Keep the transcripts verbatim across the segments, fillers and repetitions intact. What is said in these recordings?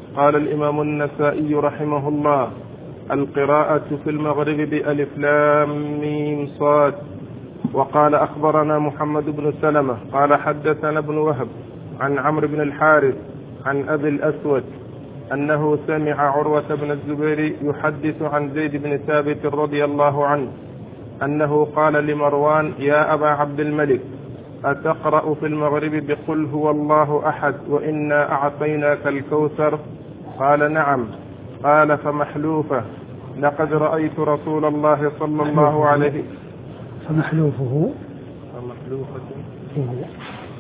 قال الإمام النسائي رحمه الله: القراءة في المغرب بألف لام ميم صاد. وقال أخبرنا محمد بن سلمة قال حدثنا ابن وهب عن عمرو بن الحارث عن أبي الأسود أنه سمع عروة بن الزبير يحدث عن زيد بن ثابت رضي الله عنه أنه قال لمروان: يا أبا عبد الملك، أتقرأ في المغرب بقل هو الله أحد وإنا أعطيناك الكوثر؟ قال: نعم. قال: فمحلوفة لقد رأيت رسول الله صلى الله عليه وسلم. فمحلوفه فمحلوفة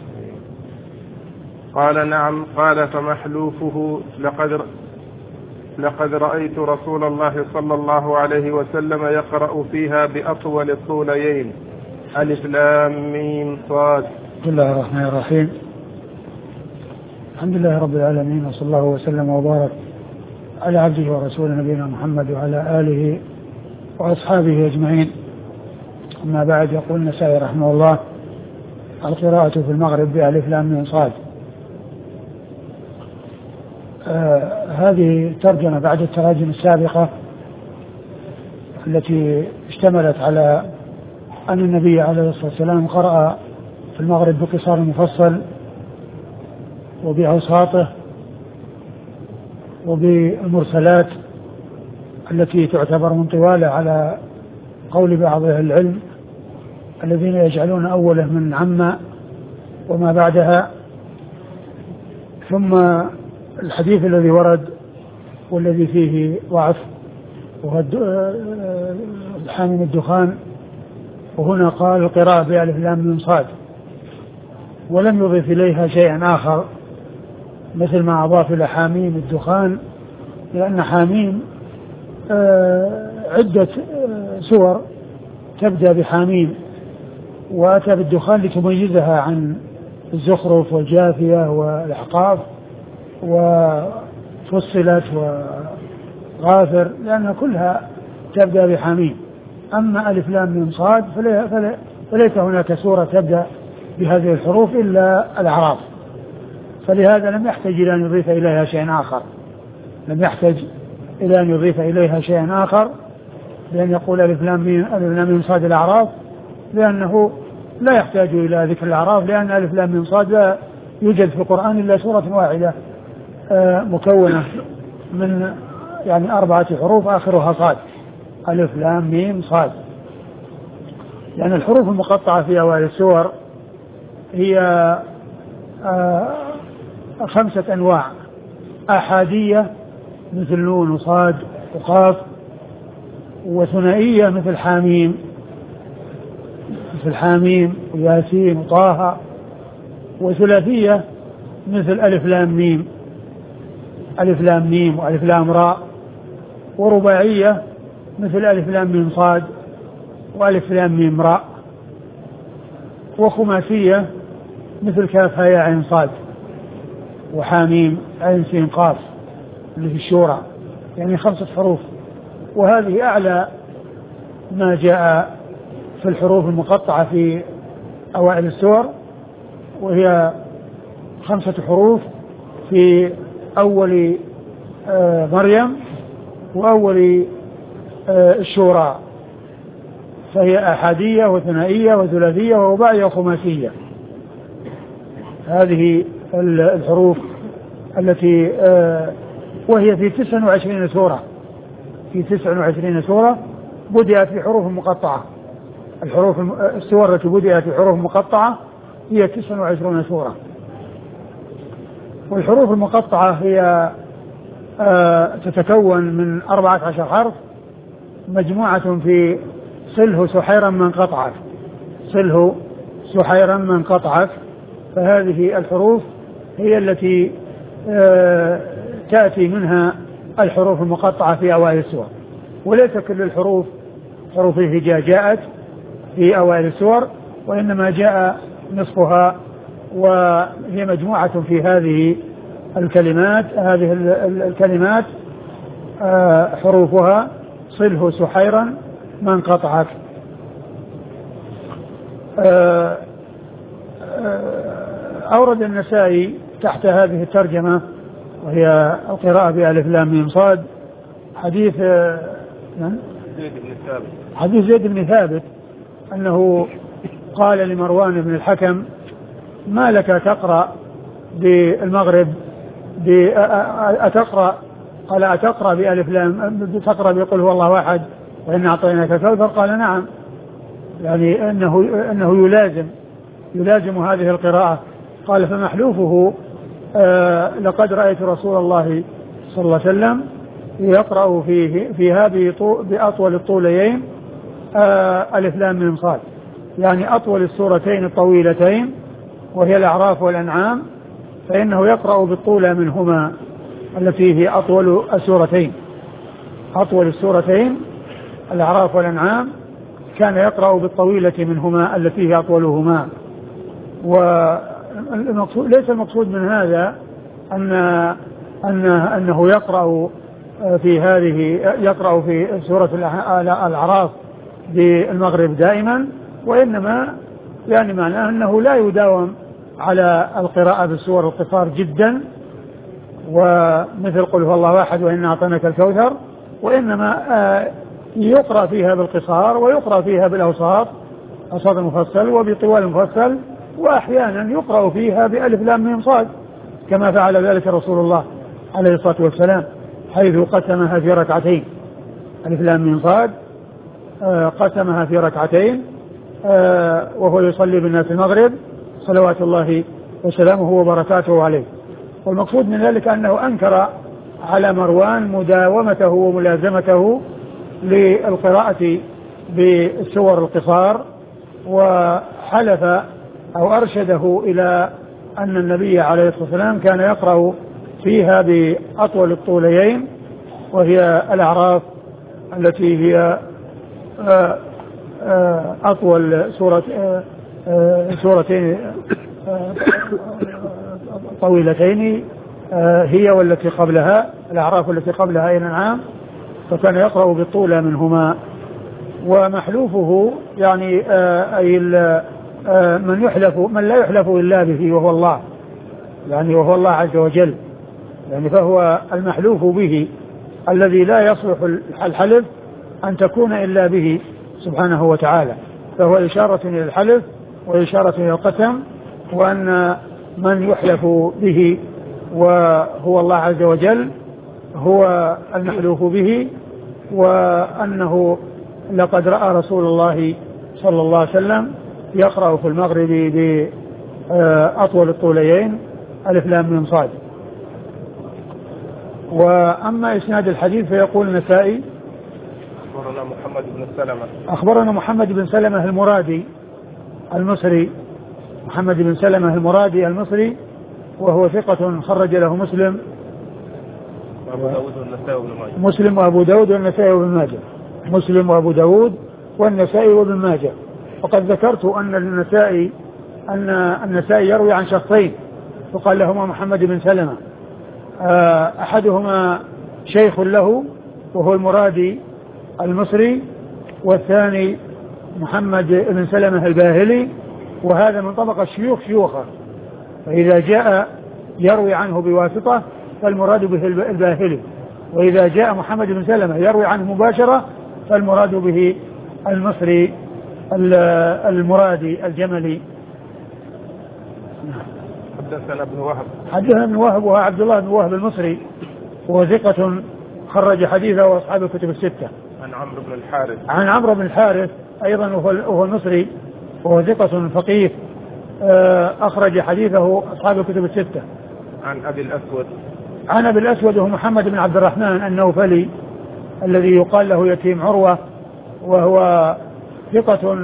قال: نعم. قال: فمحلوفه لقد لقد رأيت رسول الله صلى الله عليه وسلم يقرأ فيها بأطول الطوليين ألف لام ميم صاد. بسم الله الرحمن الرحيم. الحمد لله رب العالمين، وصلى الله وسلم وبارك على عبده ورسوله نبينا محمد وعلى آله وأصحابه أجمعين. أما بعد، يقول النسائي رحمه الله: القراءة في المغرب بألف لام ميم صاد. آه هذه ترجمة بعد التراجم السابقة التي اشتملت على أن النبي عليه الصلاة والسلام قرأ في المغرب بقصار مفصل وبأوساطه وبالمرسلات التي تعتبر من طوالة على قول بعض أهل العلم الذين يجعلون أوله من عما وما بعدها. ثم الحديث الذي ورد والذي فيه ضعف وهو حامم الدخان، وهنا قال القراءة بألف لام ميم صاد، ولم يضيف إليها شيئا آخر مثل ما أضاف إلى حاميم الدخان، لأن حاميم عدة سور تبدأ بحاميم، وأتى بالدخان لتميزها عن الزخرف والجاثية والأحقاف وفصلت وغافر، لأن كلها تبدأ بحاميم. أما ألف لام ميم صاد فليس هناك سورة تبدأ بهذه الحروف إلا الأعراف، فلهذا لم يحتاج إلى أن يضيف إليها شيئا آخر لم يحتاج إلى أن يضيف إليها شيئا آخر بأن يقول ألف لام ميم صاد الأعراف، لأنه لا يحتاج إلى ذكر الأعراف، لأن ألف لام ميم صاد لا يوجد في القرآن إلا سورة واحدة مكونة من يعني أربعة حروف آخرها صاد، ألف لام ميم صاد. لأن الحروف المقطعة في أوائل السور هي خمسة أنواع: أحادية مثل نون وصاد وقاف، وثنائية مثل حاميم مثل حاميم وياسين وطه، وثلاثية مثل ألف لام ميم ألف لام ميم وألف لام راء، ورباعية مثل ألف لام ميم صاد وألف لام ميم راء، وخماسية مثل كاف هاء عين صاد وحاميم عين سين قاف اللي في الشورى، يعني خمسة حروف. وهذه أعلى ما جاء في الحروف المقطعة في أوائل السور، وهي خمسة حروف في أول آه مريم وأول آه الشورى، فهي أحادية وثنائية وثلاثية ورباعية وخماسية. هذه الحروف التي آه وهي في تسع وعشرين سورة في تسع وعشرين سورة بدأت بحروف مقطعة. الحروف السور التي بدأت بحروف مقطعة هي تسع وعشرين سورة، والحروف المقطعة هي آه تتكون من أربعة عشر حرف مجموعة في صله سحيرا من قطعك صله سحيرا من قطعك. فهذه الحروف هي التي آه تأتي منها الحروف المقطعة في أوائل السور، وليس كل الحروف حروف الهجاء جاءت في أوائل السور، وإنما جاء نصفها، وهي مجموعة في هذه الكلمات هذه الكلمات آه حروفها صله سحيرا من قطعك. آه آه أورد النسائي تحت هذه الترجمة وهي القراءة بألف لام ميم صاد. حديث زيد بن ثابت حديث زيد بن ثابت أنه قال لمروان بن الحكم ما لك تقرأ بالمغرب أتقرأ قال أتقرأ بألف لام تقرأ بقل هو الله أحد وإن أعطيناك الكوثر قال نعم، يعني أنه, أنه يلازم يلازم هذه القراءة. قال فمحلوفه آه لقد رأيت رسول الله صلى الله عليه وسلم يقرأ فيه فيها بأطول الطوليين آه ألف لام ميم صاد، يعني أطول السورتين الطويلتين وهي الأعراف والأنعام، فإنه يقرأ بالطولة منهما التي هي أطول السورتين أطول السورتين الأعراف والأنعام، كان يقرأ بالطويلة منهما التي هي أطولهما. والمقصود ليس المقصود من هذا أن أن أنه يقرأ في هذه يقرأ في سورة الأعراف بالمغرب دائما، وإنما يعني معناه أنه لا يداوم على القراءة بالسور القصار جدا ومثل قل هو الله أحد وإن أعطيناك الكوثر، وإنما يقرأ فيها بالقصار ويقرأ فيها بالأوساط أوساط المفصل وبطوال المفصل، وأحيانا يقرأ فيها بألف لام ميم صاد كما فعل ذلك رسول الله عليه الصلاة والسلام حيث قسمها في ركعتين. ألف لام ميم صاد قسمها في ركعتين وهو يصلي بالناس المغرب صلوات الله وسلامه وبركاته عليه. والمقصود من ذلك أنه أنكر على مروان مداومته وملازمته للقراءة بالسور القصار، وحلف أو أرشده إلى أن النبي عليه الصلاة والسلام كان يقرأ فيها بأطول الطوليين وهي الأعراف التي هي أطول سورة سورتين طويلتين هي والتي قبلها الأعراف التي قبلها إلى الأنعام، فكان يقرأ بالطولة منهما. ومحلوفه يعني أي من يحلف من لا يحلف إلا به وهو الله، يعني وهو الله عز وجل، يعني فهو المحلوف به الذي لا يصلح الحلف أن تكون إلا به سبحانه وتعالى، فهو إشارة إلى الحلف وإشارة إلى القسم، وأن من يحلف به وهو الله عز وجل هو المحلوف به، وأنه لقد رأى رسول الله صلى الله عليه وسلم يقرأ في المغرب بأطول الطوليين ألف لام ميم صاد. وأما إسناد الحديث فيقول النسائي أخبرنا محمد بن سلمة أخبرنا محمد بن سلمة المرادي المصري محمد بن سلمة المرادي المصري وهو ثقة خرج له مسلم وأبو داود والنسائي وابن ماجه مسلم وأبو داود والنسائي وابن ماجه مسلم وأبو داود والنسائي وابن ماجه. وقد ذكرت أن النسائي أن النسائي يروي عن شخصين وقال لهما محمد بن سلمة، أحدهما شيخ له وهو المرادي المصري، والثاني محمد بن سلمة الباهلي، وهذا من طبقة الشيوخ شيوخه، فإذا جاء يروي عنه بواسطة فالمراد به الباهلي، وإذا جاء محمد بن سلمة يروي عنه مباشرة فالمراد به المصري المرادي الجملي. حدثنا ابن وهب حدثنا ابن وهب وهو عبد الله بن وهب المصري وهو ثقة خرج حديثه وأصحاب الكتب الستة. عن عمرو بن الحارث عن عمرو بن الحارث أيضا وهو المصري وهو ثقة فقيه أخرج حديثه أصحاب الكتب الستة. عن أبي الأسود عن أبي الأسود وهو محمد بن عبد الرحمن النوفلي الذي يقال له يتيم عروة، وهو ثقة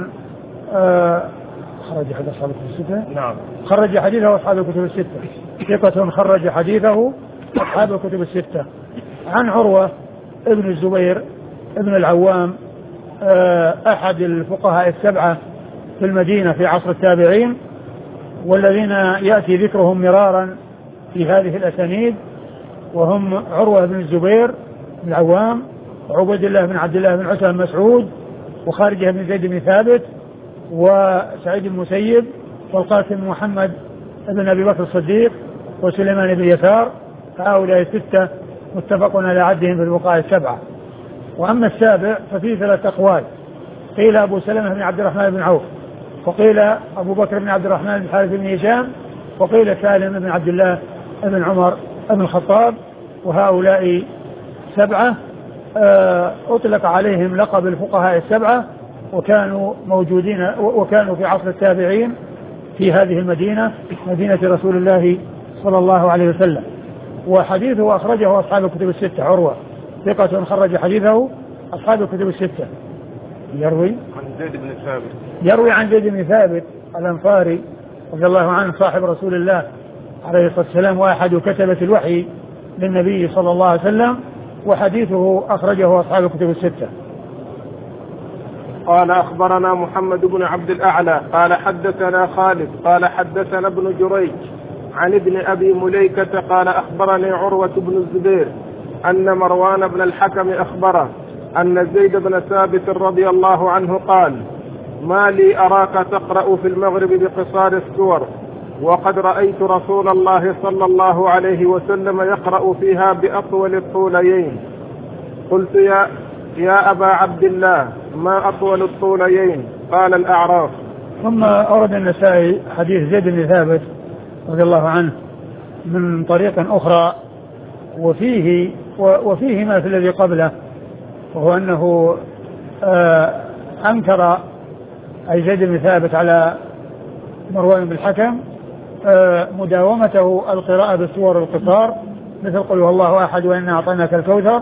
خرج حديث أصحاب الكتب الستة. نعم خرج حديثه أصحاب الكتب الستة، ثقة خرج حديثه أصحاب الكتب الستة. عن عروة ابن الزبير ابن العوام أحد الفقهاء السبعة في المدينة في عصر التابعين، والذين يأتي ذكرهم مرارا في هذه الأسانيد، وهم عروة بن الزبير بن العوام وعبد الله بن عبد الله بن عتبة بن مسعود وخارجة بن زيد بن ثابت وسعيد المسيب والقاسم محمد بن أبي بكر الصديق وسليمان بن يسار فهؤلاء ستة متفق على عدهم في البقاء السبعة. وأما السابع ففيه ثلاث أقوال، قيل أبو سلمة بن عبد الرحمن بن عوف، وقيل أبو بكر بن عبد الرحمن بن حارث بن هشام، وقيل سالم بن عبد الله بن عمر بن الخطاب. وهؤلاء سبعة أطلق عليهم لقب الفقهاء السبعة، وكانوا موجودين وكانوا في عصر التابعين في هذه المدينة، مدينة رسول الله صلى الله عليه وسلم. وحديثه أخرجه أصحاب الكتب الستة. عروة ثقة خرج حديثه أصحاب الكتب الستة. يروي عن زيد بن ثابت يروي عن زيد بن ثابت الأنصاري رضي الله عنه صاحب رسول الله عليه الصلاة والسلام، وأحد كتبة الوحي للنبي صلى الله عليه وسلم، وحديثه أخرجه أصحاب الكتب الستة. قال أخبرنا محمد بن عبد الأعلى قال حدثنا خالد قال حدثنا ابن جريج عن ابن أبي مليكة قال أخبرني عروة بن الزبير أن مروان بن الحكم أخبره أن زيد بن ثابت رضي الله عنه قال: ما لي أراك تقرأ في المغرب بقصار السور وقد رأيت رسول الله صلى الله عليه وسلم يقرأ فيها بأطول الطوليين. قلت: يا, يا أبا عبد الله ما أطول الطوليين؟ قال: الأعراف. ثم أورد النسائي حديث زيد بن ثابت رضي الله عنه من طريق أخرى، وفيه وفيه ما في الذي قبله، وهو أنه أنكر أي زيد بن ثابت على مروان بن الحكم مداومته القراءة بالسور القصار مثل قل هو الله أحد وإنا أعطيناك الكوثر،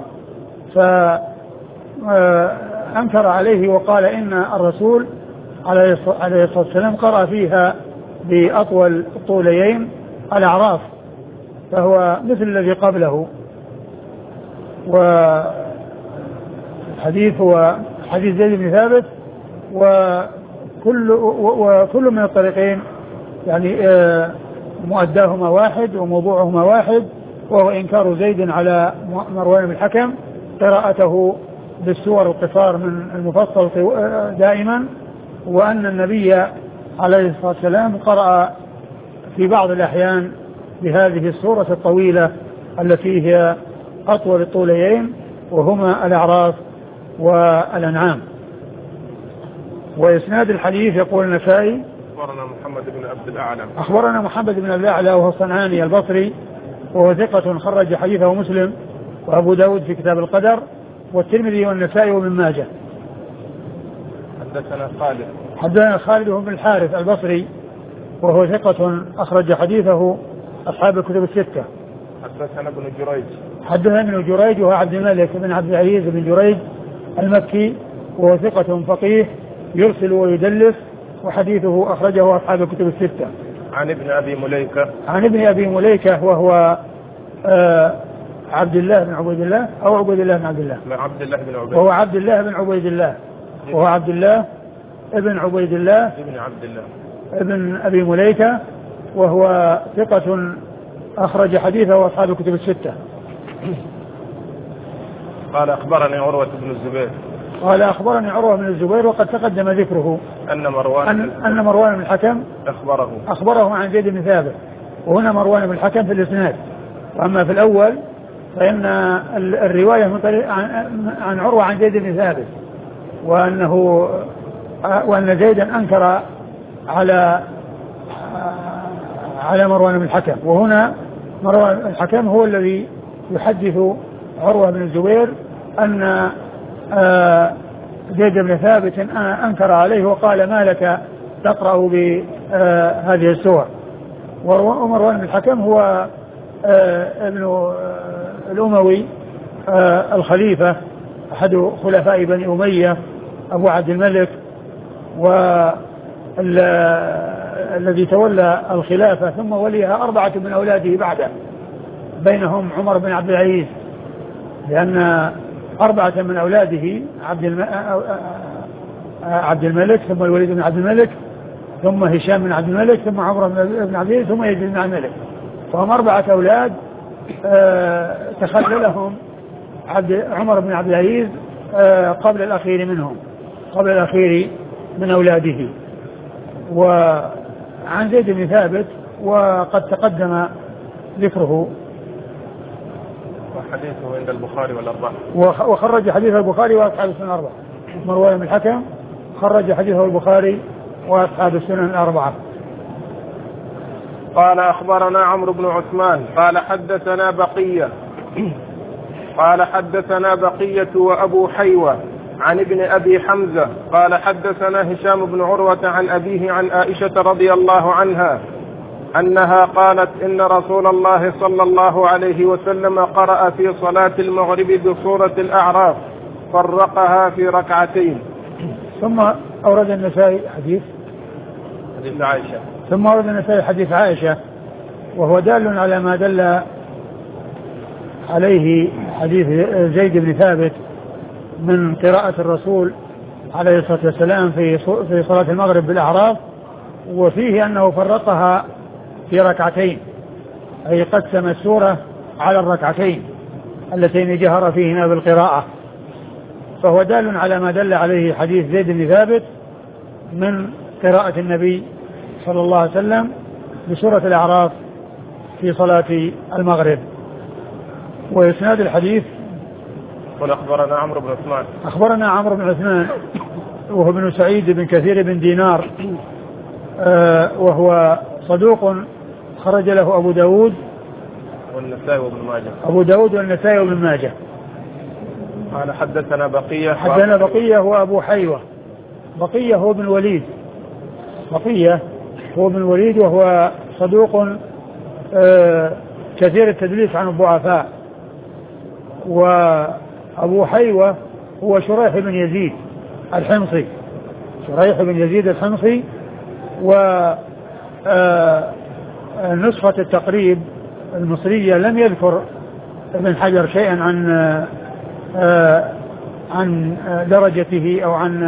فأنكر عليه وقال إن الرسول عليه الصلاة والسلام قرأ فيها بأطول الطوليين الأعراف، فهو مثل الذي قبله. وحديث هو حديث زيد بن ثابت، وكل وكل من الطريقين يعني مؤداهما واحد وموضوعهما واحد، وهو إنكار زيد على مروان بن الحكم قراءته بالسور القصار من المفصل دائما، وأن النبي عليه الصلاة والسلام قرأ في بعض الأحيان بهذه السورة الطويلة التي هي أطول الطوليين، وهما الأعراف والأنعام. وإسناد الحديث يقول النسائي: أخبرنا محمد بن عبد الأعلى أخبرنا محمد بن عبد الأعلى وهو الصنعاني البصري، وهو ثقة خرج حديثه مسلم وأبو داود في كتاب القدر والترمذي والنسائي وابن ماجه. حدثنا خالد حدثنا خالد بن الحارث البصري وهو ثقة أخرج حديثه أصحاب الكتب الستة. حدثنا ابن جريج حدثنا ابن جريج وهو عبد الملك بن عبد العزيز بن جريج المكي، وهو ثقة فقيه يرسل ويدلس، وحديثه أخرجه أصحاب الكتب الستة. عن ابن أبي مليكة عن ابن أبي مليكة وهو آه عبد الله بن عبيد الله أو عبيد الله بن عبد الله عبد الله بن عبيد وهو عبد الله بن عبيد الله وهو عبد الله ابن عبيد الله ابن عبد الله ابن أبي مليكة، وهو ثقة أخرج حديثه أصحاب الكتب الستة. قال أخبرني عروة بن الزبير قال أخبرني عروة بن الزبير وقد تقدم ذكره أن مروان أن, أن مروان بن الحكم أخبره أخبره عن زيد بن ثابت، وهنا مروان بن الحكم في الإسناد. وأما في الأول فإن الرواية من طريق عن, عن عروة عن زيد بن ثابت، وأنه وأن زيدا أنكر على على مروان بن الحكم، وهنا مروان بن الحكم هو الذي يحدث عروة بن الزبير أن زيد بن ثابت أنكر عليه وقال: ما لك تقرأ بهذه السور. ومروان بن الحكم هو ابن الأموي الخليفة أحد خلفاء بني أمية أبو عبد الملك، والذي تولى الخلافة ثم وليها أربعة من أولاده بعده، بينهم عمر بن عبد العزيز، لأن أربعة من أولاده عبد عبد الملك ثم الوليد بن عبد الملك ثم هشام بن عبد الملك ثم عمر بن عبد العزيز ثم يزيد بن عبد الملك، فهم أربعة أولاد تخللهم عبد عمر بن عبد العزيز قبل الأخير منهم قبل الأخير من أولاده. وعن زيد بن ثابت وقد تقدم ذكره وحديثه عند البخاري والأربعة. وخرج حديث البخاري وأصحاب السنن الأربعة. مروي من الحكم خرج حديثه البخاري وأصحاب السنن الأربعة. قال أخبرنا عمرو بن عثمان قال حدثنا بقية قال حدثنا بقية وأبو حيوة عن ابن أبي حمزة قال حدثنا هشام بن عروة عن أبيه عن عائشة رضي الله عنها أنها قالت إن رسول الله صلى الله عليه وسلم قرأ في صلاة المغرب بسورة الأعراف فرقها في ركعتين. ثم أورد النسائي حديث حديث عائشة ثم أورد النسائي حديث عائشة وهو دال على ما دل عليه حديث زيد بن ثابت من قراءة الرسول عليه الصلاة والسلام في في صلاة المغرب بالأعراف، وفيه أنه فرقها في ركعتين، أي قسم السورة على الركعتين اللتين جهر فيهما بالقراءة، فهو دال على ما دل عليه حديث زيد بن ثابت من قراءة النبي صلى الله عليه وسلم بسورة الأعراف في صلاة المغرب. وإسناد الحديث قال أخبرنا عمرو بن عثمان أخبرنا عمرو بن عثمان وهو ابن سعيد بن كثير بن دينار آه وهو صدوق خرج له أبو داود والنسائي وابن ماجه أبو داود والنسائي وابن ماجه. قال حدثنا بقية حدثنا بقية هو أبو حيوة. بقية هو ابن الوليد بقية هو ابن الوليد وهو صدوق آه كثير التدليس عن الضعفاء. وأبو حيوة هو شريح بن يزيد الحمصي شريح بن يزيد الحمصي. ونسخة التقريب المصرية لم يذكر ابن حجر شيئا عن عن درجته أو عن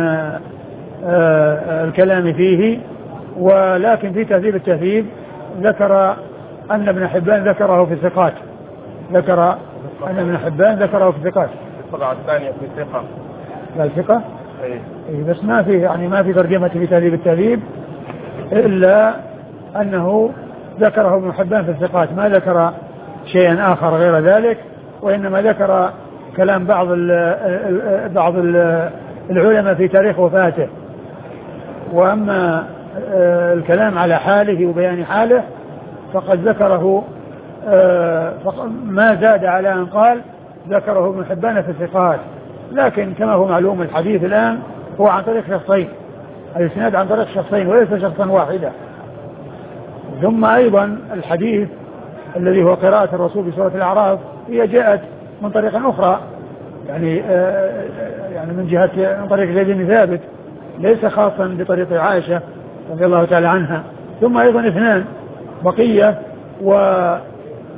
الكلام فيه، ولكن في تهذيب التهذيب ذكر أن ابن حبان ذكره في الثقات ذكر أن ابن حبان ذكره في الثقات الطبعة الثانية في الثقة لا الثقة أيه. أيه بس ما في يعني ما في ترجمة في تهذيب التهذيب إلا أنه ذكره ابن حبان في الثقات، ما ذكر شيئا آخر غير ذلك، وإنما ذكر كلام بعض ال بعض ال العلماء في تاريخ وفاته. وأما الكلام على حاله وبيان حاله فقد ذكره ما زاد على أن قال ذكره ابن حبان في الثقات، لكن كما هو معلوم الحديث الآن هو عن طريق شخصين، الإسناد عن طريق شخصين وليس شخصا واحدا. ثم أيضا الحديث الذي هو قراءة الرسول بسورة الأعراف هي جاءت من طريق أخرى، يعني يعني من جهة من طريق زيد بن ثابت ليس خاصا بطريق عائشة رضي الله تعالى عنها. ثم أيضا اثنان بقية وشريح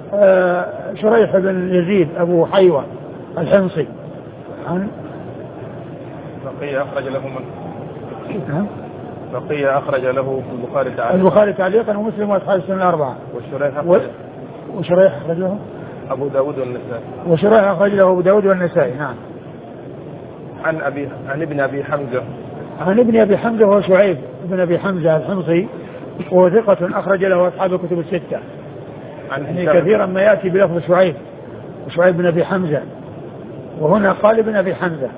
بن يزيد أبو حيوة الحمصي عن بقية أخرج له من بقية أخرج له في البخاري تعليقا البخاري تعليقا ومسلم وأصحاب السنن الأربعة. والشريح و... وشريح أخرج له أبو داود والنسائي وشريح أخرج له أبو داود والنسائي. نعم. عن أبي عن ابن أبي حمزة عن ابن أبي حمزة هو شعيب ابن أبي حمزة الحمصي وهو ثقة أخرج له أصحاب الكتب الستة. يعني كثيرا ما يأتي بلفظ شعيب وشعيب بن أبي حمزة، وهنا قال ابن أبي حمزة.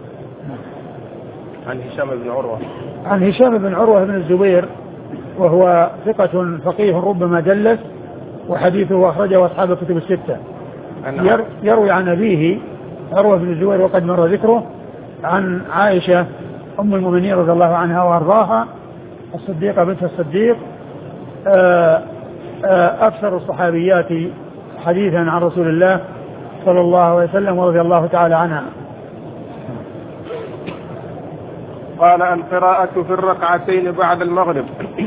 عن هشام بن عروة عن هشام بن عروة بن الزبير وهو ثقة فقيه ربما دلس، وحديثه أخرجه أصحاب الكتب الستة. ير يروي عن أبيه عروة بن الزبير وقد مر ذكره، عن عائشة أم المؤمنين رضي الله عنها وأرضاها الصديقة بنت الصديق أكثر الصحابيات حديثا عن رسول الله صلى الله عليه وسلم ورضي الله تعالى عنها. قال القراءة في الركعتين بعد المغرب.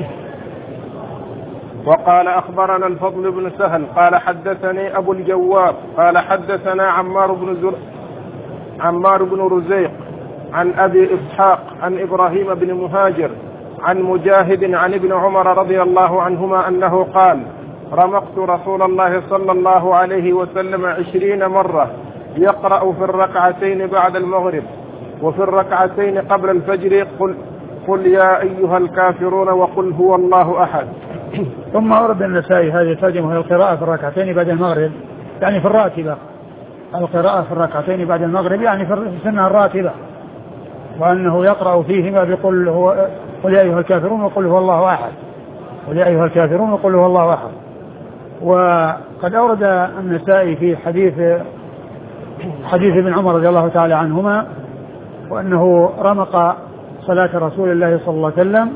وقال أخبرنا الفضل بن سهل قال حدثني أبو الجواب قال حدثنا عمار بن زر... عمار بن رزيق عن أبي إسحاق عن إبراهيم بن مهاجر عن مجاهد عن ابن عمر رضي الله عنهما أنه قال رمقت رسول الله صلى الله عليه وسلم عشرين مرة يقرأ في الركعتين بعد المغرب وفي الركعتين قبل الفجر قل, قل يا أيها الكافرون وقل هو الله أحد. ثم أورد النسائي هذه الترجمة القراءة في الركعتين بعد المغرب، يعني في الراتبة القراءة في الركعتين بعد المغرب يعني في السنة الراتبة، وأنه يقرأ فيهما بقل هو قل يا أيها الكافرون وقل هو الله أحد، قل يا أيها الكافرون وقل هو الله أحد. وقد أورد النسائي في حديث حديث ابن عمر رضي الله تعالى عنهما وأنه رمق صلاة رسول الله صلى الله عليه وسلم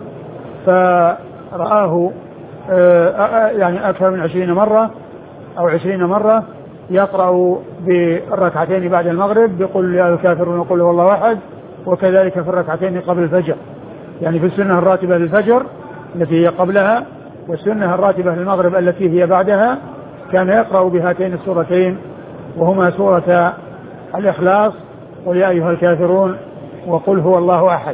فرآه يعني أكثر من عشرين مرة أو عشرين مرة يقرأ بالركعتين بعد المغرب بقل يا الكافرون وقل هو الله أحد، وكذلك في الركعتين قبل الفجر، يعني في السنة الراتبة للفجر التي هي قبلها والسنة الراتبة للمغرب التي هي بعدها، كان يقرأ بهاتين السورتين وهما سورة الإخلاص قل يا أيها الكافرون وقل هو الله أحد.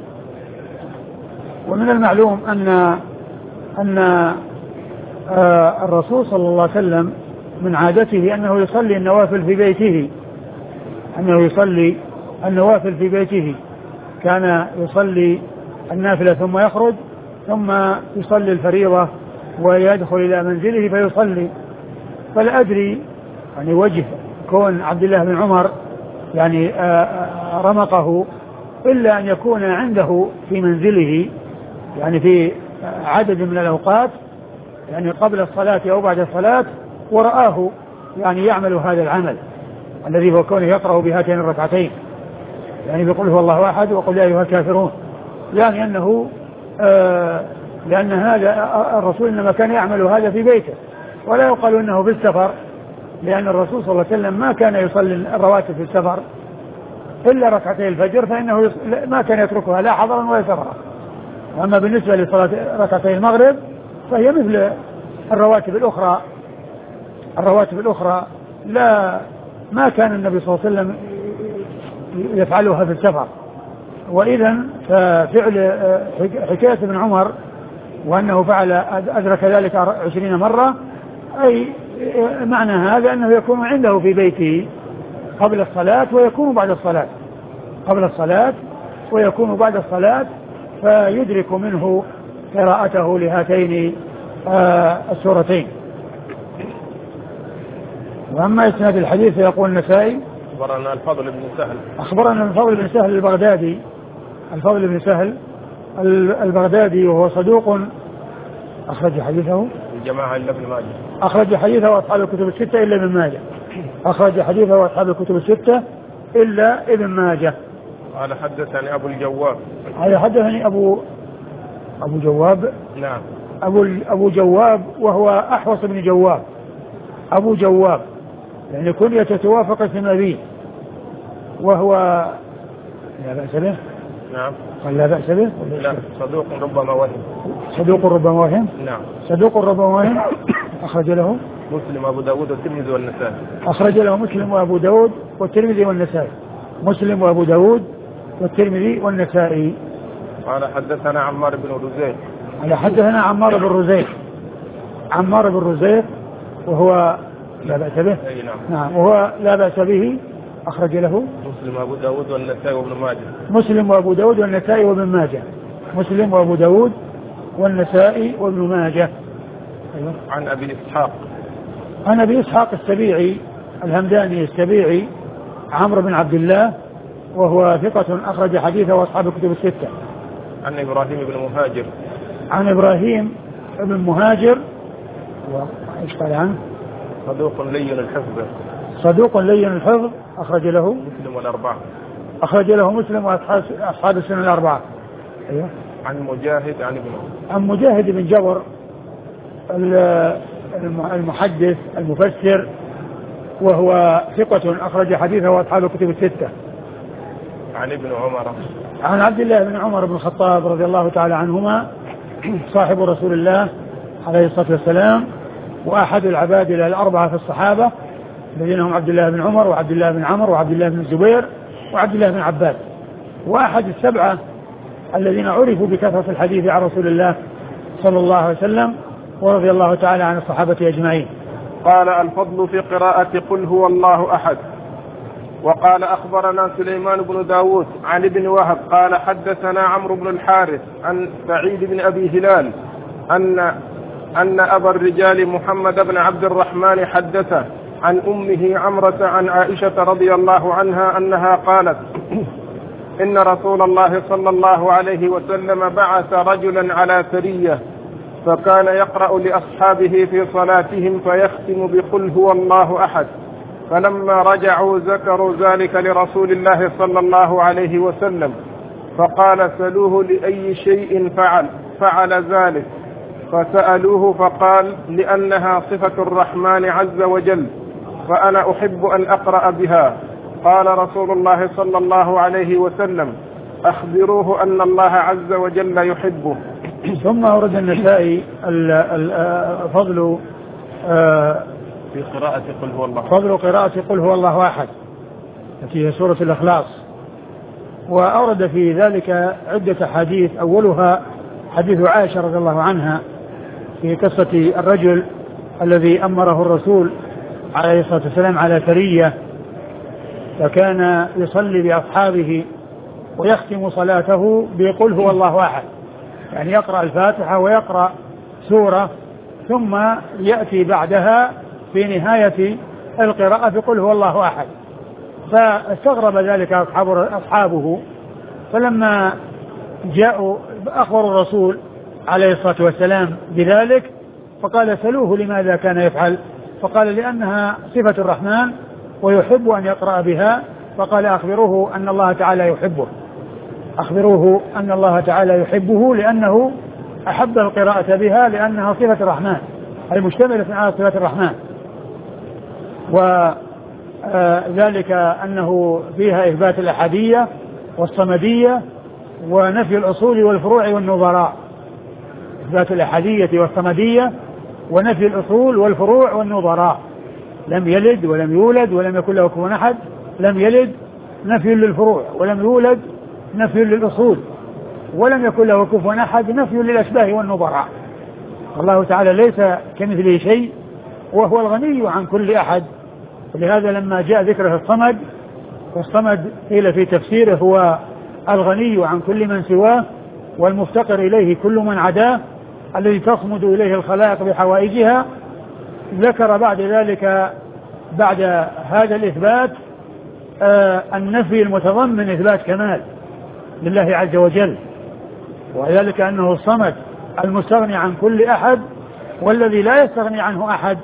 ومن المعلوم أن أن آه الرسول صلى الله عليه وسلم من عادته أنه يصلي النوافل في بيته، أنه يصلي النوافل في بيته، كان يصلي النافلة ثم يخرج ثم يصلي الفريضة ويدخل إلى منزله فيصلي. فلا أدري يعني وجه كون عبد الله بن عمر يعني رمقه إلا أن يكون عنده في منزله يعني في عدد من الأوقات يعني قبل الصلاة أو بعد الصلاة ورآه يعني يعمل هذا العمل الذي هو كونه يقرأ بهاتين الركعتين، يعني بيقول هو الله أحد وقل يا أيها الكافرون، يعني أنه آه لأن هذا الرسول إنما كان يعمل هذا في بيته، ولا يقال أنه في السفر، لأن الرسول صلى الله عليه وسلم ما كان يصلي الرواتب في السفر إلا ركعتي الفجر، فإنه ما كان يتركها لا حضرا ولا سفرا. أما بالنسبة لصلاة ركعتي المغرب فهي مثل الرواتب الأخرى الرواتب الأخرى لا ما كان النبي صلى الله عليه وسلم يفعلها في السفر. وإذا ففعل حكاية ابن عمر وأنه فعل أدرك ذلك عشرين مرة، أي معنى هذا أنه يكون عنده في بيته قبل الصلاة ويكون بعد الصلاة قبل الصلاة ويكون بعد الصلاة فيدرك منه قراءته لهاتين آه السورتين. وأما إسناد الحديث يقول النسائي أخبرنا الفضل بن سهل أخبرنا الفضل بن سهل البغدادي الفضل بن سهل البغدادي وهو صدوق أخرج حديثه الجماعة إلا ابن ماجه أخرج حديثه أصحاب الكتب الستة إلا ابن ماجه أخرج حديثه أصحاب الكتب الستة إلا ابن ماجه. قال حدثني أبو الجواب قال حدثني أبو أبو جواب نعم أبو أبو جواب وهو أحوص بن جواب أبو جواب يعني كنية توافق اسم أبيه، وهو لا بأس به. نعم قال لا بأس به. لا صدوق ربما وهم صدوق ربما وهم نعم صدوق ربما وهم. أخرج له مسلم وأبو داود والترمذي والنسائي أخرج له مسلم وأبو داود والترمذي والنسائي مسلم وأبو داود والترمذي والنسائي. قال حدثنا عمار بن رزيق قال حدثنا عمار بن رزيق عمار بن رزيق وهو لا بأس به. نعم. نعم وهو لا بأس به. أخرج له مسلم وأبو داود والنسائي وابن ماجه مسلم وأبو داود والنسائي وابن ماجه مسلم وأبو داود والنسائي وابن ماجه. أيوة. عن أبي إسحاق عن أبي إسحاق السبيعي الهمداني السبيعي عمرو بن عبد الله وهو ثقة أخرج حديثه وأصحاب الكتب الستة. عن إبراهيم بن مهاجر عن إبراهيم بن مهاجر وإيش قال عنه؟ صدوق لين الحفظ صدوق لين الحفظ أخرج له مسلم والأربعة أخرج له مسلم وأصحاب السنة الأربعة. أيوه. عن مجاهد عن ابن عن مجاهد بن جبر المحدث المفسر وهو ثقة أخرج حديثه وأصحاب الكتب الستة. عن ابن عمر عن عبد الله بن عمر بن الخطاب رضي الله تعالى عنهما صاحب رسول الله عليه الصلاة والسلام وأحد العباد الأربعة في الصحابة الذين هم عبد الله بن عمر وعبد الله بن عمرو وعبد الله بن الزبير وعبد الله بن عباس، وأحد السبعة الذين عرفوا بكثرة الحديث عن رسول الله صلى الله عليه وسلم ورضي الله تعالى عن الصحابة أجمعين. قال الفضل في قراءة قل هو الله أحد. وقال أخبرنا سليمان بن داود عن ابن وهب قال حدثنا عمرو بن الحارث عن سعيد بن أبي هلال أن أن أبا الرجال محمد بن عبد الرحمن حدثه عن أمه عمرة عن عائشة رضي الله عنها أنها قالت إن رسول الله صلى الله عليه وسلم بعث رجلا على سرية فكان يقرأ لأصحابه في صلاتهم فيختم بقل هو الله أحد، فلما رجعوا ذكروا ذلك لرسول الله صلى الله عليه وسلم فقال سلوه لأي شيء فعل فعل ذلك، فسألوه فقال لأنها صفة الرحمن عز وجل فأنا أحب أن أقرأ بها. قال رسول الله صلى الله عليه وسلم أخبروه أن الله عز وجل يحبه. ثم أورد النسائي فضل في قراءة قل هو الله فضل قراءة قل هو الله أحد التي هي سورة الإخلاص، وأورد في ذلك عدة حديث، أولها حديث عائشة رضي الله عنها في قصة الرجل الذي أمره الرسول عليه الصلاة والسلام على سرية، فكان يصلي بأصحابه ويختم صلاته بقل هو الله أحد، يعني يقرأ الفاتحة ويقرأ سورة ثم يأتي بعدها في نهاية القراءة بقل هو الله أحد. فاستغرب ذلك أصحابه، فلما جاءوا أخبروا الرسول عليه الصلاة والسلام بذلك فقال سلوه لماذا كان يفعل، فقال لأنها صفة الرحمن ويحب أن يقرأ بها، فقال أخبروه أن الله تعالى يحبه أخبروه أن الله تعالى يحبه لأنه أحب القراءة بها لأنها صفة الرحمن أي مشتملة على صفة الرحمن، وذلك أنه فيها إثبات الأحدية والصمدية ونفي الأصول والفروع والنظراء، إثبات الأحدية والصمدية ونفي الأصول والفروع والنظراء، لم يلد ولم يولد ولم يكن له كفوا أحد، لم يلد نفي للفروع ولم يولد نفي للأصول ولم يكن له كفوا أحد نفي للأشباه والنظراء. الله تعالى ليس كمثله شيء وهو الغني عن كل أحد، ولهذا لما جاء ذكره الصمد، والصمد قيل في تفسيره هو الغني عن كل من سواه والمفتقر إليه كل من عداه الذي تصمد إليه الخلائق بحوائجها، ذكر بعد ذلك بعد هذا الإثبات آه النفي المتضمن إثبات كمال لله عز وجل، وذلك أنه الصمد المستغني عن كل أحد والذي لا يستغني عنه أحد،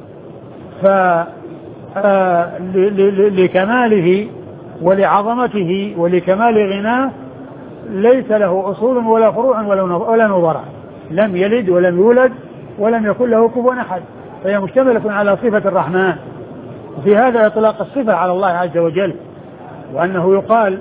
فلكماله ولعظمته ولكمال غناه ليس له أصول ولا فروع ولا نظراء، لم يلد ولم يولد ولم يكن له كفوا أحد، فهي مشتملة على صفة الرحمن. وفي هذا إطلاق الصفة على الله عز وجل، وأنه يقال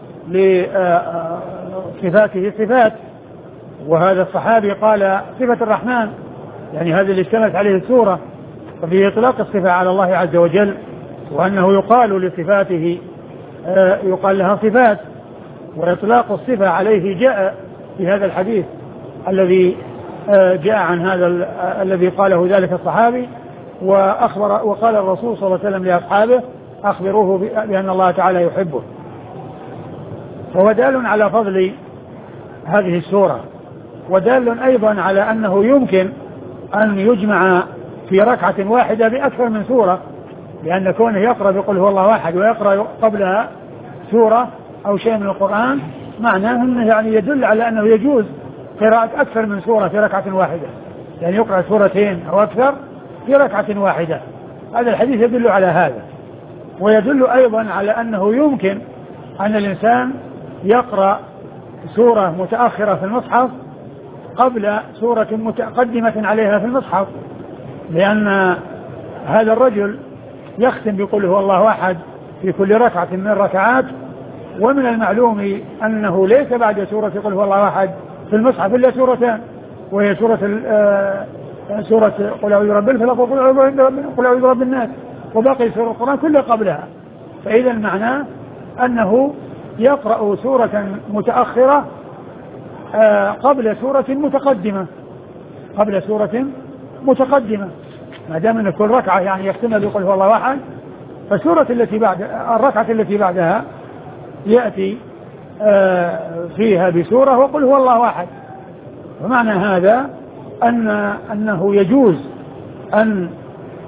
لصفاته صفات، وهذا الصحابي قال صفة الرحمن يعني هذا اللي اشتملت عليه السورة، ففيه إطلاق الصفة على الله عز وجل، وأنه يقال لصفاته يقال لها صفات، وإطلاق الصفة عليه جاء في هذا الحديث الذي جاء عن هذا الذي قاله ذلك الصحابي، وأخبر وقال الرسول صلى الله عليه وسلم لأصحابه أخبروه بأن الله تعالى يحبه. فهو دال على فضل هذه السورة، ودال أيضا على أنه يمكن أن يجمع في ركعة واحدة بأكثر من سورة، لأن كونه يقرأ بقول هو الله واحد ويقرأ قبلها سورة أو شيء من القرآن معناه أنه يعني يدل على أنه يجوز قراءة أكثر من سورة في ركعة واحدة، يعني يقرأ سورتين أو أكثر في ركعة واحدة. هذا الحديث يدل على هذا، ويدل أيضا على أنه يمكن أن الإنسان يقرأ سورة متأخرة في المصحف قبل سورة متقدمة عليها في المصحف، لأن هذا الرجل يختم بقول هو الله أحد في كل ركعة من الركعات، ومن المعلوم أنه ليس بعد سورة قل هو الله أحد في المصحف إلا سورتان، وهي سورة سورة قل أعوذ برب الفلق وقل أعوذ برب الناس، وباقي سورة القرآن كلها قبلها. فإذا المعنى أنه يقرأ سورة متأخرة قبل سورة متقدمة قبل سورة متقدمة ما دام أن كل ركعة يعني يختمها بقول هو الله أحد، فالسورة التي بعد الركعة التي بعدها يأتي فيها بسورة وقل هو الله أحد. ومعنى هذا أن أنه يجوز أن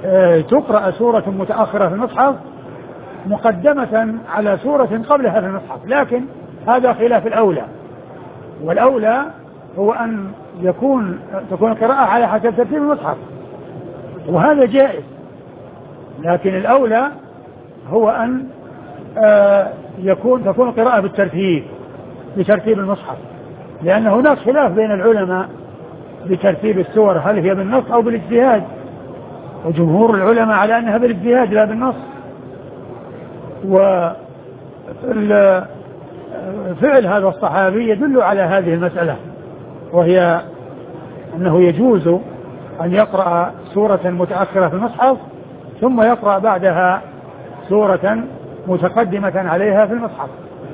تقرأ سورة متأخرة في المصحف مقدمة على سورة قبلها في المصحف، لكن هذا خلاف الأولى، والأولى هو أن يكون تكون القراءة على حسب ترتيب المصحف، وهذا جائز، لكن الأولى هو أن يكون تكون القراءة بالترتيب بترتيب المصحف، لأن هناك خلاف بين العلماء بترتيب السور، هل هي بالنص أو بالاجتهاد، وجمهور العلماء على أنها بالاجتهاد لا بالنص. وفعل هذا الصحابي يدل على هذه المسألة، وهي أنه يجوز أن يقرأ سورة متأخرة في المصحف ثم يقرأ بعدها سورة متقدمة عليها في المصحف.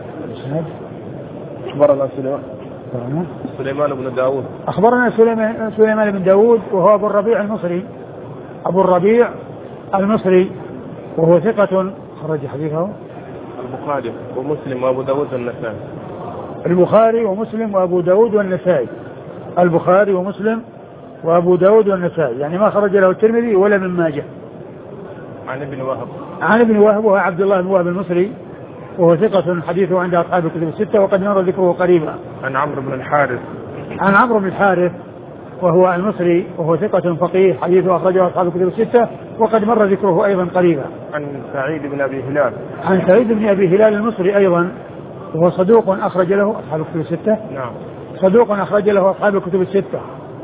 أخبرنا سليمان سليمان بن داود أخبرنا سليمان, سليمان بن داود وهو أبو الربيع المصري أبو الربيع المصري وهو ثقة، خرج حديثه البخاري ومسلم وأبو داود والنسائي. البخاري ومسلم وأبو داود والنسائي البخاري ومسلم وأبو داود والنسائي، يعني ما خرج له الترمذي ولا ابن ماجه. عن ابن وهب عن ابن وهب وهو عبد الله بن وهب المصري وهو ثقة حديثه عند أصحاب الكتب الستة وقد مر ذكره قريبا. عن عمرو بن الحارث عن عمرو بن الحارث وهو المصري وهو ثقة فقيه حديثه أخرجه أصحاب الكتب الستة وقد مر ذكره أيضا قريبا. عن سعيد بن أبي هلال عن سعيد بن أبي هلال المصري أيضا وهو صدوق أخرج له أصحاب الكتب الستة. نعم صدوق أخرج له أصحاب الكتب الستة.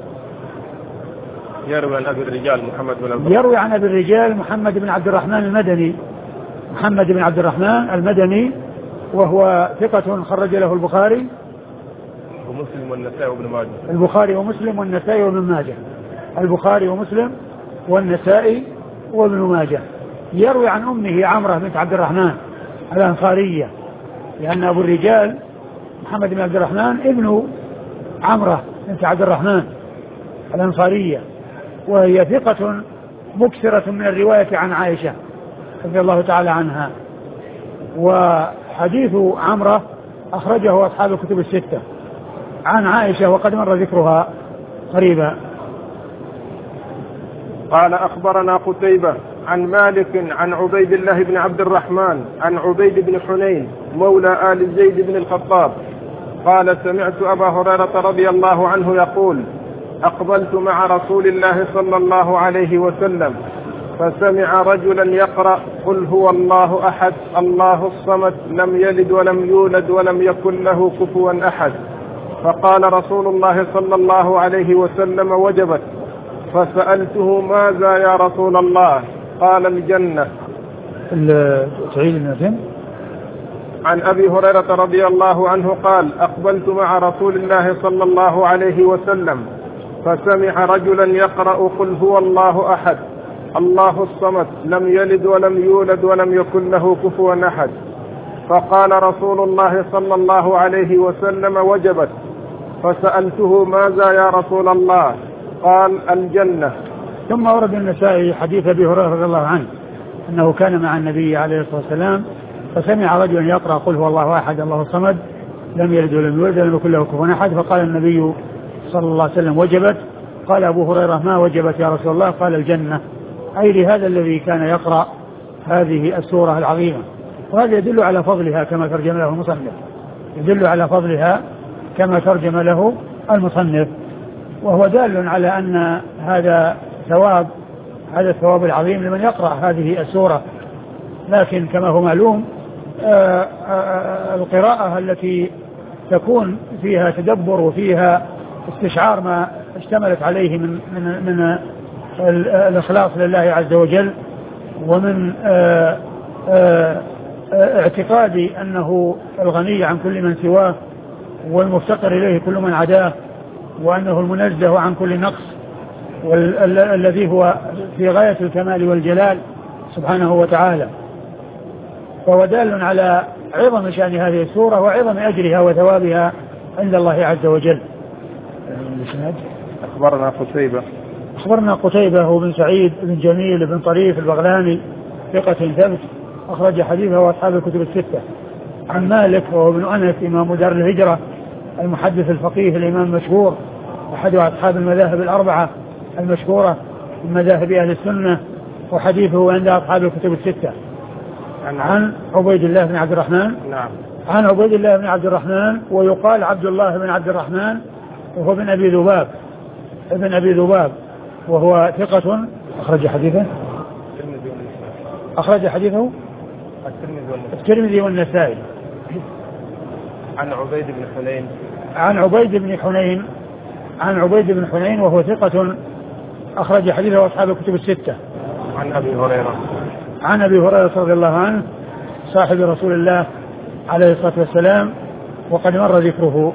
يروي عن أبي الرجال محمد بن عبد يروي عن أبي الرجال محمد بن عبد الرحمن المدني محمد بن عبد الرحمن المدني وهو ثقة خرج له البخاري ومسلم والنسائي وابن ماجه. البخاري ومسلم والنسائي وابن ماجه. البخاري ومسلم والنسائي وابن ماجه. يروي عن أمه عمرة بنت عبد الرحمن الأنصارية، لأن أبو الرجال محمد بن عبد الرحمن ابن عمرة بنت عبد الرحمن الأنصارية، وهي ثقة مكثرة من الرواية عن عائشة رضي الله تعالى عنها. وحديث عمرة أخرجه أصحاب الكتب الستة عن عائشة وقد مر ذكرها قريبا. قال أخبرنا قتيبة عن مالك عن عبيد الله بن عبد الرحمن عن عبيد بن حنين مولى آل زيد بن الخطاب قال سمعت أبا هريرة رضي الله عنه يقول أقبلت مع رسول الله صلى الله عليه وسلم فسمع رجلا يقرأ قل هو الله أحد الله الصمد لم يلد ولم يولد ولم يكن له كفوا أحد، فقال رسول الله صلى الله عليه وسلم وجبت، فسألته ماذا يا رسول الله؟ قال الجنة. عن أبي هريرة رضي الله عنه قال أقبلت مع رسول الله صلى الله عليه وسلم فسمع رجلا يقرأ قل هو الله أحد الله الصمد لم يلد ولم يولد ولم يكن له كفوا أحد، فقال رسول الله صلى الله عليه وسلم وجبت، فسألته ماذا يا رسول الله؟ قال الجنة. ثم ورد النسائي حديث أبي هريرة رضي الله عنه أنه كان مع النبي عليه الصلاة والسلام فسمع رجلا يقرأ قل هو الله أحد الله الصمد لم يلد ولم يولد ولم يكن له كفوا أحد، فقال النبي صلى الله عليه وسلم وجبت. قال أبو هريرة ما وجبت يا رسول الله؟ قال الجنة، أي لهذا الذي كان يقرأ هذه السورة العظيمة. وهذا يدل على فضلها كما ترجم له المصنف يدل على فضلها كما ترجم له المصنف وهو دال على أن هذا ثواب هذا الثواب العظيم لمن يقرأ هذه السورة. لكن كما هو معلوم آآ آآ القراءة التي تكون فيها تدبر وفيها استشعار ما اشتملت عليه من من من الإخلاص لله عز وجل ومن آآ آآ اعتقاد أنه الغني عن كل من سواه والمفتقر إليه كل من عداه وأنه المنزه عن كل نقص والذي هو في غاية الكمال والجلال سبحانه وتعالى، فهو دال على عظم شأن هذه السورة وعظم أجرها وثوابها عند الله عز وجل. أخبرنا قتيبة أخبرنا قتيبة بن سعيد بن جميل بن طريف البغلاني ثقة ثبت أخرج حديثه وأصحاب الكتب الستة. عن مالك وهو ابن أنس إمام دار الهجرة المحدث الفقيه الإمام المشهور أحد أصحاب المذاهب الأربعة المشهورة من مذاهب أهل السنة وحديثه عند أصحاب الكتب الستة. عن عبيد الله بن عبد الرحمن. نعم. عن عبيد الله بن عبد الرحمن، ويقال عبد الله بن عبد الرحمن، وهو ابن أبي ذباب ابن أبي ذباب وهو ثقة أخرج حديثه أخرج حديثه الترمذي والنسائي. عن عبيد بن حنين عن عبيد بن حنين عن عبيد بن حنين وهو ثقة أخرج حديثه أصحاب الكتب الستة. عن أبي هريرة عن أبي هريرة رضي الله عنه صاحب رسول الله عليه الصلاة والسلام، وقد مر ذكره.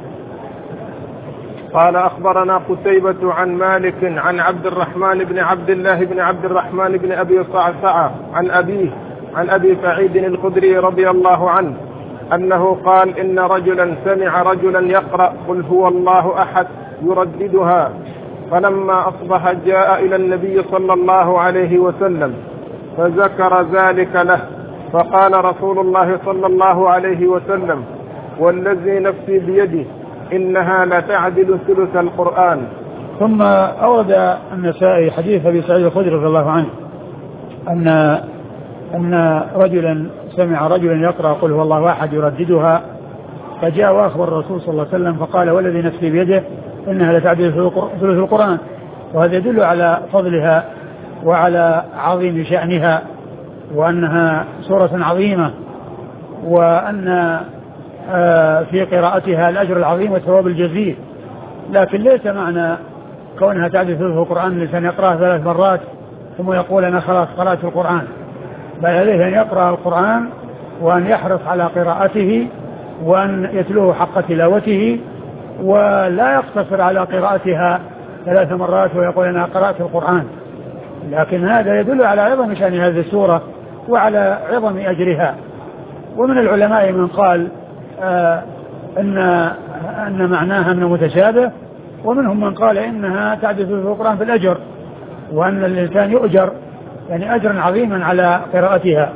قال أخبرنا قتيبة عن مالك عن عبد الرحمن بن عبد الله بن عبد الرحمن بن أبي صعصعة عن أبيه عن أبي سعيد الخدري رضي الله عنه أنه قال إن رجلا سمع رجلا يقرأ قل هو الله أحد يرددها، فلما أصبح جاء إلى النبي صلى الله عليه وسلم فذكر ذلك له، فقال رسول الله صلى الله عليه وسلم والذي نفسي بيده إنها لتعدل ثلث القرآن. ثم أورد النسائي حديث أبي سعيد الخدري رضي الله عنه أن أن رجلا سمع رجلا يقرأ قل هو الله أحد يرددها، فجاء وأخبر الرسول صلى الله عليه وسلم فقال والذي نفسي بيده إنها لتعدل ثلث القرآن. وهذا يدل على فضلها وعلى عظيم شأنها، وأنها سورة عظيمة، وأن في قراءتها الأجر العظيم والثواب الجزيل. لكن ليس معنى كونها تعدل ثلث القرآن الإنسان يقرأها ثلاث مرات ثم يقول أنا خلاص قرأت القرآن، بل عليه أن يقرأ القرآن وأن يحرص على قراءته وأن يتلوه حق تلاوته، ولا يقتصر على قراءتها ثلاث مرات ويقول أنا قرأت القرآن. لكن هذا يدل على عظم شأن هذه السورة وعلى عظم أجرها. ومن العلماء من قال آه أن أن معناها من متشابه، ومنهم من قال إنها تعدل في القرآن بالأجر، وأن الإنسان يؤجر يعني أجرا عظيما على قراءتها.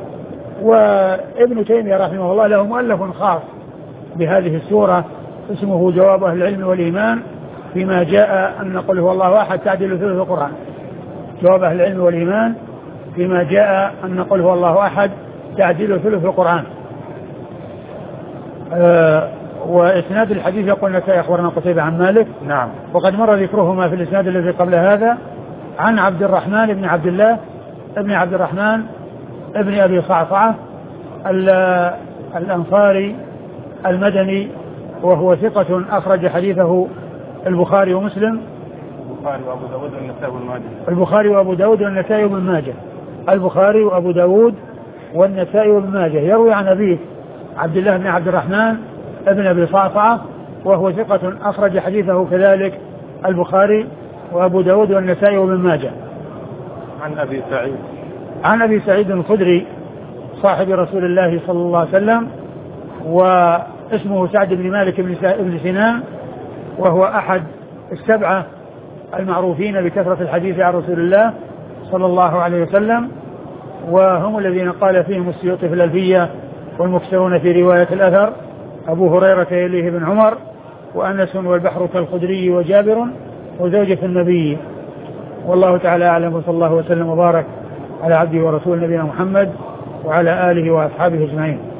وابن تيمية رحمه الله له مؤلف خاص بهذه السورة اسمه جواب أهل العلم والإيمان فيما جاء أن قل هو الله أحد تعدل ثلث القرآن. جواب أهل العلم والإيمان فيما جاء أن قل هو الله أحد تعدل ثلث القرآن. أه وإسناد الحديث يقول النسائي أخبرنا قتيبة عن مالك. نعم. وقد مر ذكرهما في الإسناد الذي قبل هذا عن عبد الرحمن بن عبد الله ابن عبد الرحمن ابن أبي صعصعة الأنصاري المدني، وهو ثقة أخرج حديثه البخاري ومسلم. البخاري وأبو داود والنسائي وابن ماجه. البخاري وأبو داود والنسائي وابن ماجه. البخاري وأبو داود والنسائي وابن ماجه. يروي عن أبيه عبد الله بن عبد الرحمن ابن أبي صعصعة، وهو ثقة أخرج حديثه كذلك البخاري وأبو داود والنسائي وابن ماجه. عن أبي سعيد عن أبي سعيد الخدري صاحب رسول الله صلى الله عليه وسلم، واسمه سعد بن مالك بن سنان، وهو أحد السبعة المعروفين بكثرة الحديث عن رسول الله صلى الله عليه وسلم، وهم الذين قال فيهم السيوطي في الألفية والمكثرون في رواية الأثر أبو هريرة يليه بن عمر وأنس والبحر كالخدري وجابر وزوجة النبي. والله تعالى أعلم، وصلى الله وسلم وبارك على عبده ورسول نبينا محمد وعلى آله وأصحابه أجمعين.